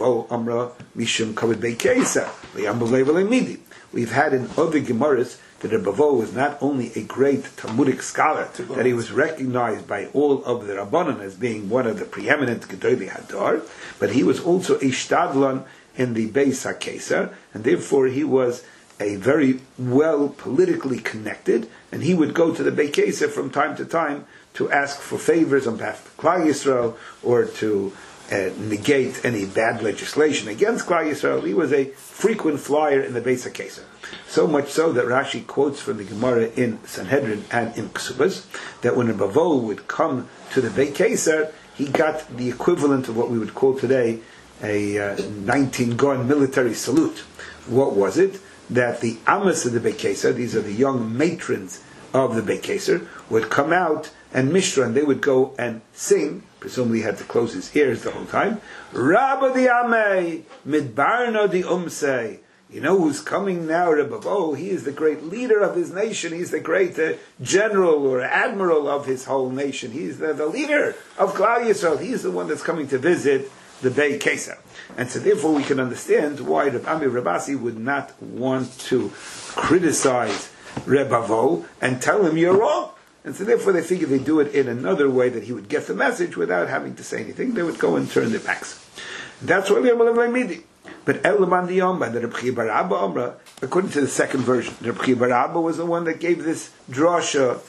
Gemaras that Rebavo was not only a great Talmudic scholar, that he was recognized by all of the Rabbanan as being one of the preeminent Gedolei Hadar, but he was also a Shtadlan in the Beis HaKesar, and therefore he was a very well politically connected, and he would go to the Beis HaKesar from time to time to ask for favors on behalf of Klal Yisrael, or to Uh, negate any bad legislation against Klal Yisrael. He was a frequent flyer in the Beis HaKesar. So much so that Rashi quotes from the Gemara in Sanhedrin and in Ksubas that when a Bavo would come to the Beis HaKesar, he got the equivalent of what we would call today a uh, nineteen-gun military salute. What was it? That the Amas of the Beis HaKesar, these are the young matrons of the Beis HaKesar, would come out and Mishra, and they would go and sing. Presumably he had to close his ears the whole time. Rabba di Amei, Midbarno di Umsei. You know who's coming now, Rebbe? Oh, he is the great leader of his nation. He's the great uh, general or admiral of his whole nation. He's the, the leader of Klal Yisrael. He's the one that's coming to visit the Beis HaKesar. And so therefore we can understand why Reb Ami Rabbi Asi would not want to criticize Rebbe Vo and tell him you're wrong. And so therefore they figured they'd do it in another way that he would get the message without having to say anything. They would go and turn their backs. That's why we are midi. But Elaman the Yom, the Reb Chia bar Abba Omra, according to the second version, Reb Chia bar Abba was the one that gave this drasha.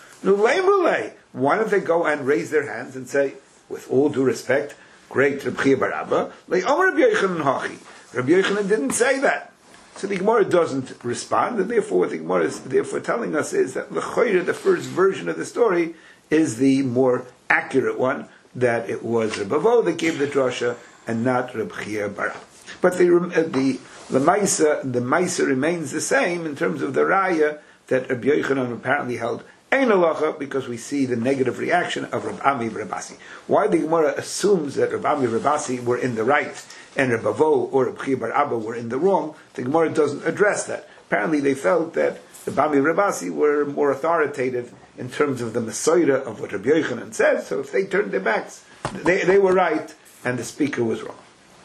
Why don't they go and raise their hands and say, with all due respect, great Reb Chia bar Abba, like Omer Rabbi Yochanan Hachi. Rabbi Yochanan didn't say that. So the Gemara doesn't respond, and therefore what the Gemara is therefore telling us is that l'choira, the first version of the story, is the more accurate one, that it was Rebbe Vo that gave the drasha and not Reb Chia bar Abba. But the the the Maisa the Maisa remains the same in terms of the raya that Rabbi Yochanan apparently held Ein Halacha, because we see the negative reaction of Reb Ami Reb Asi. Why the Gemara assumes that Reb Ami Reb Asi were in the right and Reb Vo or Reb Chia bar Abba were in the wrong, the Gemara doesn't address that. Apparently they felt that Reb Ami Reb Asi were more authoritative in terms of the Masoira of what Rabbi Yochanan said, so if they turned their backs, they, they were right and the speaker was wrong.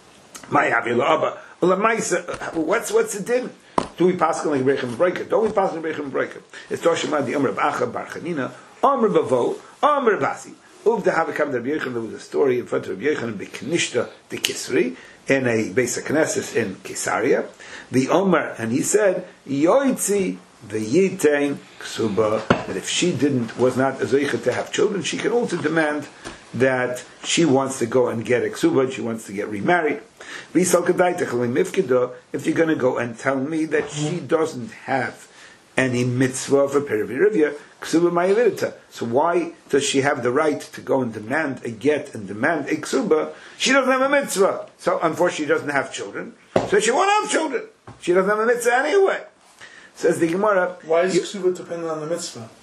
What's what's the din? Do we pass on like Rabbi Yochanan b'Braika? Don't we pass on Rabbi Yochanan b'Braika? It's Toshima the Amr of Acha bar Chanina, Amr Bavo, Amr Basi. Uvda Havakam Rabbi Yochanan, there was a story in front of Rabbi Yochanan B'Knishta the Kisri in a Beis HaKnesses in Caesarea. The Omer, and he said, Yoitzi v'yitain ksuba, that if she didn't, was not a zoicha to have children, she can also demand that she wants to go and get a ksuba, she wants to get remarried. If you're going to go and tell me that she doesn't have any mitzvah for perivirivya, ksuba ma'avirita. So why does she have the right to go and demand a get and demand a ksuba? She doesn't have a mitzvah. So unfortunately she doesn't have children. So she won't have children. She doesn't have a mitzvah anyway. Says the Gemara. Why is ksuba dependent on the mitzvah?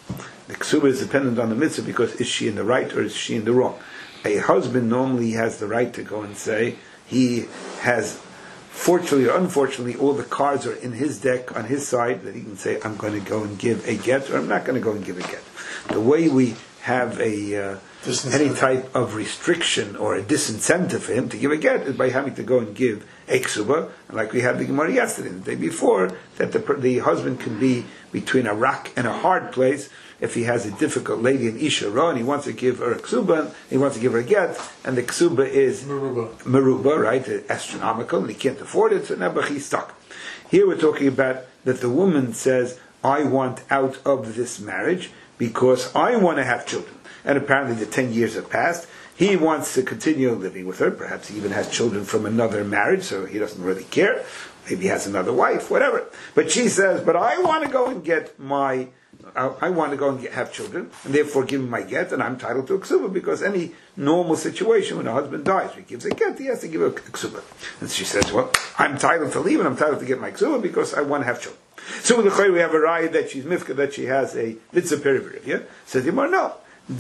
The ksuba is dependent on the mitzvah because is she in the right or is she in the wrong? A husband normally has the right to go and say he has, fortunately or unfortunately, all the cards are in his deck on his side that he can say, I'm going to go and give a get or I'm not going to go and give a get. The way we have a uh, any type of restriction or a disincentive for him to give a get is by having to go and give a ksuba, and like we had the Gemara yesterday, the day before, that the the husband can be between a rock and a hard place if he has a difficult lady in Isha Ra and he wants to give her a ksuba, he wants to give her a get, and the ksuba is meruba, meruba right, astronomical, and he can't afford it, so now he's stuck. Here we're talking about that the woman says, I want out of this marriage because I want to have children. And apparently the ten years have passed. He wants to continue living with her. Perhaps he even has children from another marriage, so he doesn't really care. Maybe he has another wife, whatever. But she says, but I want to go and get my, I, I want to go and get, have children, and therefore give him my get, and I'm entitled to a ksuba, because any normal situation when a husband dies, he gives a get, he has to give a ksuba. And she says, well, I'm entitled to leave, and I'm entitled to get my ksuba because I want to have children. So with the Chayr, we have a raya that she's mifka, that she has a mitzvah periviv, yeah? Says Yimar, no.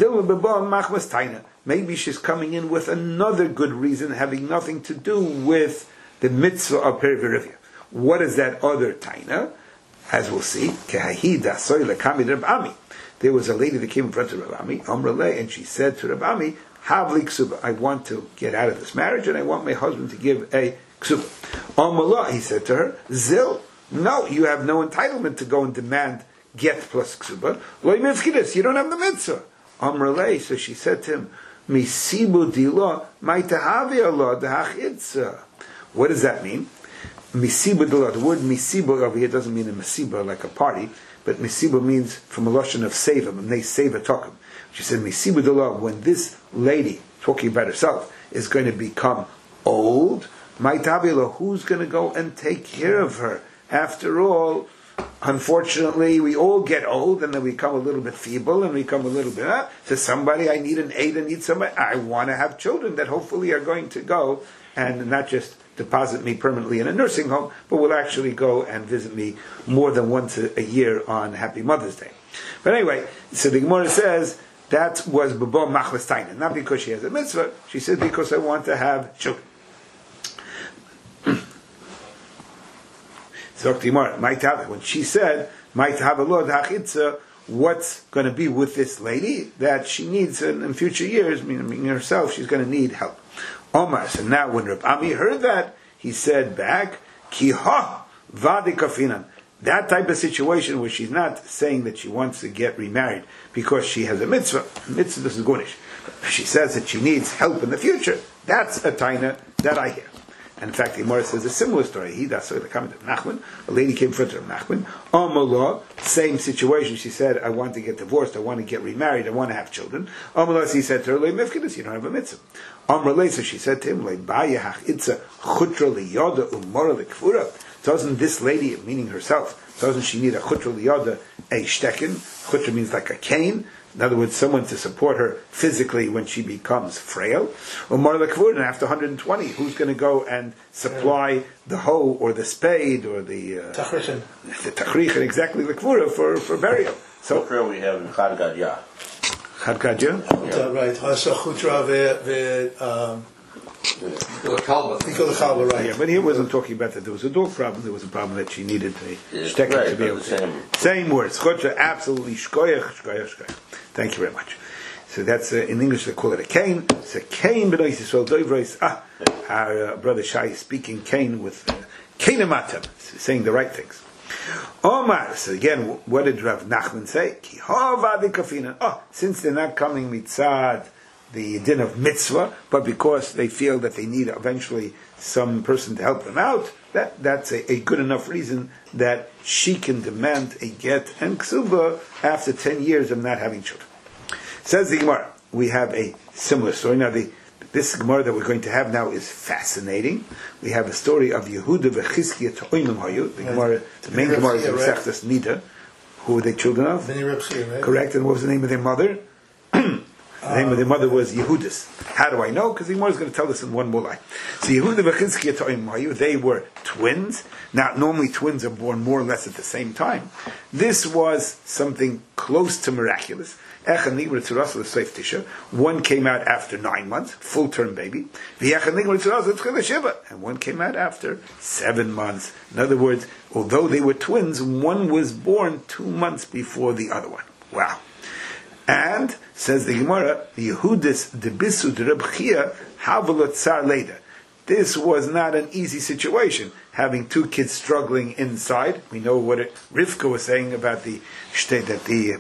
Maybe she's coming in with another good reason having nothing to do with the mitzvah of perivirivia. What is that other taina? As we'll see, there was a lady that came in front of Rav Ami, Amrele, and she said to Rav Ami, Havli ksuba, I want to get out of this marriage and I want my husband to give a ksuba. Amrele, he said to her, Zil, no, you have no entitlement to go and demand get plus ksuba. Lo mifkidus, you don't have the mitzvah. Amrele, so she said to him, Misibu dilo, maitahavi Allah dahachitza. What does that mean? Misibu dilo, the word misibu over here doesn't mean a misiba like a party, but misibu means from a lashon of seva, and they seva tokum. She said, Misibu dilo, when this lady, talking about herself, is going to become old, maitahavi Allah, who's going to go and take care of her? After all, unfortunately, we all get old and then we become a little bit feeble and we become a little bit, huh? So somebody, I need an aid, I need somebody, I want to have children that hopefully are going to go and not just deposit me permanently in a nursing home, but will actually go and visit me more than once a, a year on Happy Mother's Day. But anyway, so the Gemara says, that was Babo Machlas Taina. Not because she has a mitzvah, she said because I want to have children. When she said, what's going to be with this lady that she needs in, in future years, meaning herself, she's going to need help. Omar, so now when Reb Ami heard that, he said back, Ki ha vadikafinan. That type of situation where she's not saying that she wants to get remarried because she has a mitzvah. Mitzvah, this is Gunish. She says that she needs help in the future. That's a taina that I hear. And in fact, the Gemara says a similar story. He that's the comment of Nachman. A lady came in front of Nachman. Amallah, same situation. She said, I want to get divorced, I want to get remarried, I want to have children. Amallah, he said to her, Le mifkidus, you don't have a mitzvah. Amrle, so she said to him, Le bayahach itza chutra liyoda umora lekfura. Doesn't this lady, meaning herself, doesn't she need a chutra liyoda, a shtekin? Chutra means like a cane. In other words, someone to support her physically when she becomes frail. Or Marla Kvur, and after one hundred twenty, who's going to go and supply the hoe or the spade or the uh, Tachrichin. The Tachrichin, exactly the Kvura for, for burial. So Chutra we have in Chad Gadya. Chad Gadya? Yeah. Right. So Chutra ve um Nikol Chalba, right. Yeah, but he wasn't talking about that there was a dog problem, there was a problem that she needed a Yeah, shtekin right, to be able to. same. Same words. Chutra, absolutely shkoyach, shkoyach, shkoyach. Thank you very much. So that's, uh, in English they call it a cane. It's a cane, but it's well, doivreis. Ah, our uh, brother Shai is speaking cane with uh, kanematam, saying the right things. Omar, so again, what did Rav Nachman say? Ki hava dikafina. Oh, since they're not coming mitzad the din of mitzvah, but because they feel that they need eventually some person to help them out, that, that's a, a good enough reason that she can demand a get and ksuba after ten years of not having children. Says the Gemara, we have a similar story. Now, the, this Gemara that we're going to have now is fascinating. We have a story of Yehuda v'Chizkiya To'imim Hayu. The Gemara, the main Gemara is Mesechtas Nida. Who were they children of? Bnei Reb Sia, right? Correct. And what was the name of their mother? The name of their mother was Yehudis. How do I know? Because the Gemara is going to tell us in one more line. So Yehuda v'Chizkiya To'imim Hayu, they were twins. Now, normally twins are born more or less at the same time. This was something close to miraculous. One came out after nine months, full-term baby. And one came out after seven months. In other words, although they were twins, one was born two months before the other one. Wow. And, says the Gemara, Yehudis debisu de Reb Chia havelot tsar leda. This was not an easy situation, having two kids struggling inside. We know what it, Rivka was saying about the that the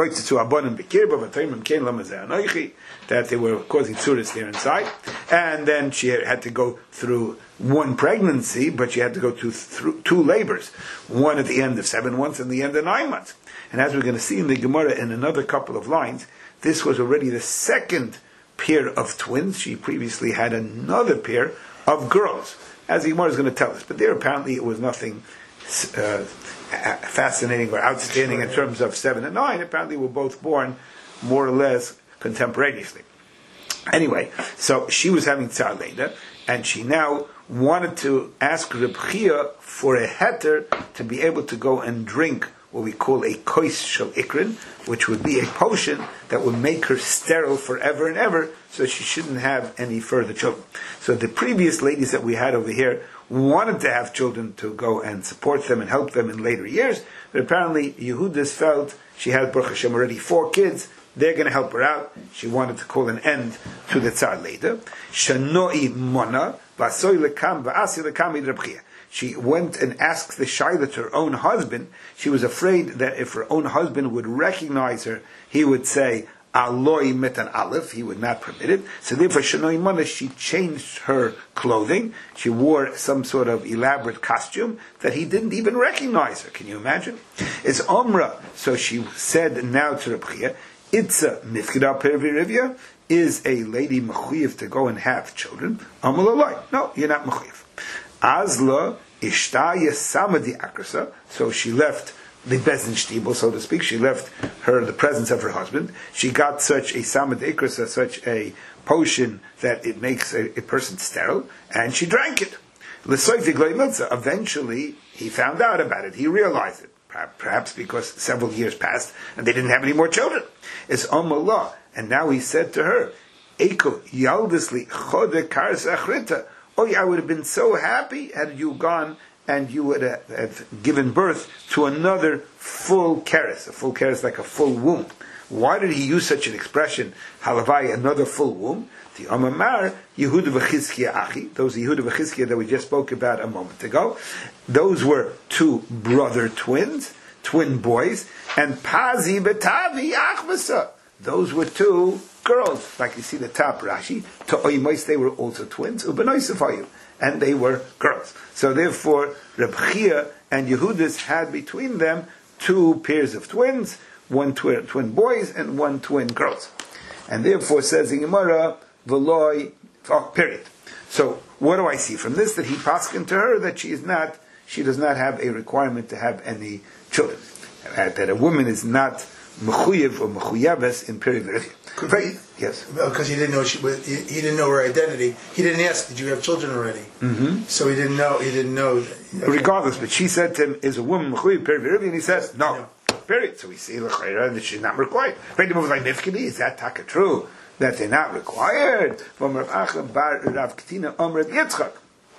that they were causing tsuris there inside, and then she had to go through one pregnancy, but she had to go to through two labors, one at the end of seven months and the end of nine months. And as we're going to see in the Gemara in another couple of lines, this was already the second pair of twins. She previously had another pair of girls, as the Gemara is going to tell us. But there apparently it was nothing uh, fascinating or outstanding in terms of seven and nine. Apparently were both born more or less contemporaneously. Anyway, so she was having Tsar Leda, and she now wanted to ask Reb Chia for a heter to be able to go and drink what we call a kois shel ikrin, which would be a potion that would make her sterile forever and ever, so she shouldn't have any further children. So the previous ladies that we had over here wanted to have children to go and support them and help them in later years, but apparently Yehudis felt she had, Baruch Hashem, already four kids. They're going to help her out. She wanted to call an end to the Tsar Leda. Shanoi mona v'asoi lekam v'asi lekam id Reb Chia. She went and asked the Shaila to her own husband. She was afraid that if her own husband would recognize her, he would say, Aloi metan aleph, he would not permit it. So therefore, Shanoi Mana, she changed her clothing. She wore some sort of elaborate costume that he didn't even recognize her. Can you imagine? It's Omra. So she said now to Reb Chia, Itza mifkida pervirivya, is a lady mechuyev to go and have children? Amaloloi. No, you're not mechuyev. Azla ishta yesamadi akrasa. So she left the bezin shtibel, so to speak. She left her the presence of her husband. She got such a samad akrasa, such a potion that it makes a, a person sterile, and she drank it. Eventually, he found out about it. He realized it. Perhaps because several years passed and they didn't have any more children. It's Amallah, and now he said to her, Eiko yaldisli chode kars achrita. Oh, yeah, I would have been so happy had you gone and you would have given birth to another full keres. A full keres, like a full womb. Why did he use such an expression, halavai, another full womb? The Amamar, Yehuda v'Chizkiya Achi, those Yehuda v'Chizkiya that we just spoke about a moment ago, those were two brother twins, twin boys, and Pazi b'Tavi Achvasa, those were two girls, like you see the top Rashi, to Oimois, they were also twins, Ubenoisafayu, and they were girls. So therefore, Reb Chia and Yehudis had between them two pairs of twins, one twin, twin boys and one twin girls. And therefore, says the Gemara, Veloy, oh, period. So, what do I see from this? That he paskin to her that she is not, she does not have a requirement to have any children. That a woman is not mechuyev or mechuyeves in period. Right? Yes. Because he didn't know she, he, he didn't know her identity. He didn't ask, "Did you have children already?" Mm-hmm. So he didn't know. He didn't know. Okay. Regardless, but she said to him, "Is a woman mechuyev period?" And he says, "No." no. Period. So we see that she's not required. Right? The move like nifkidi, is that taka true? That they're not required. From Rav Acha bar Rav Ketina Om Rav Yitzchak.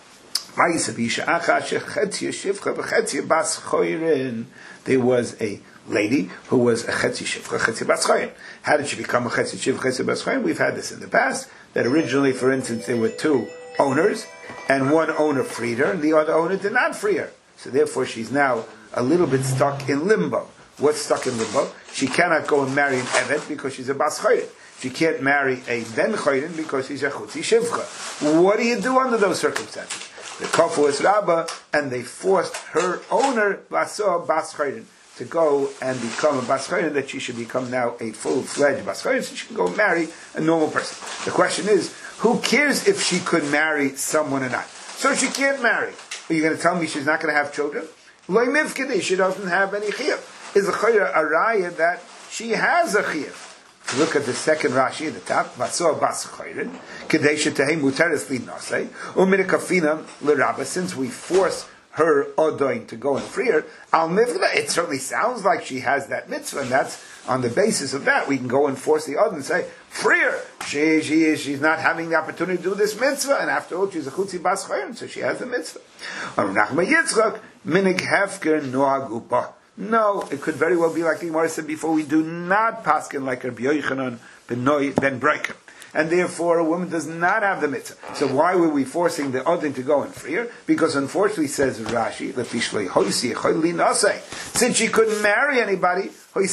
There was a lady who was a chetzi shivcha, chetzi bas chayim. How did she become a chetzi shivcha, chetzi bas chayim? We've had this in the past. That originally, for instance, there were two owners, and one owner freed her, and the other owner did not free her. So therefore, she's now a little bit stuck in limbo. What's stuck in limbo? She cannot go and marry an evet because she's a bas chayim. She can't marry a ben chayrin because he's a chutzi shivcha. What do you do under those circumstances? The kafu is Rabbah, and they forced her owner, Vaso bas chayrin, to go and become a bas chayrin, that she should become now a full-fledged bas chayrin, so she can go marry a normal person. The question is, who cares if she could marry someone or not? So she can't marry. Are you going to tell me she's not going to have children? Loi mivkedi, she doesn't have any chiyuv. Is a chayra a raya that she has a chiyuv? Look at the second Rashi at the top. Vaso bas chayrin, kedei shetehei muteres li nasei, u'minikafina l'rabba. Since we force her odoin to go and free her, al mivkeda, it certainly sounds like she has that mitzvah, and that's On the basis of that, we can go and force the other and say, free her. She, she is, she's not having the opportunity to do this mitzvah, and after all, she's a chutzi bas chayim, so she has the mitzvah. Minig hefker noag upa. No, it could very well be like the Gemara said before, we do not paskin like Rabbi Yochanan ben Breker. And therefore a woman does not have the mitzvah. So why were we forcing the other to go and free her? Because unfortunately, says Rashi, since she couldn't marry anybody,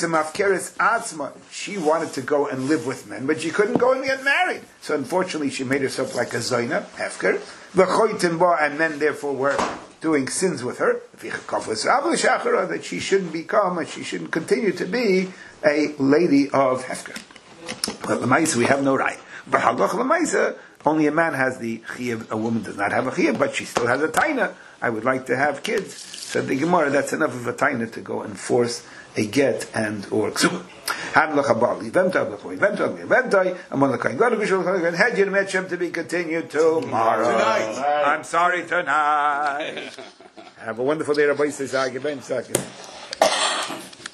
she wanted to go and live with men, but she couldn't go and get married. So unfortunately, she made herself like a Zaina, Hefker, and men therefore were doing sins with her, that she shouldn't become, and she shouldn't continue to be a lady of Hefker. But Lamaisa, we have no right. But Halach Lamaisa, only a man has the chiyuv, a woman does not have a chiyuv, but she still has a taina. I would like to have kids. So the Gemara, that's enough of a taina to go and force a get and or ksuba. To be continued tomorrow. Tonight. I'm sorry, tonight. Have a wonderful day, Rabbi Yisrael.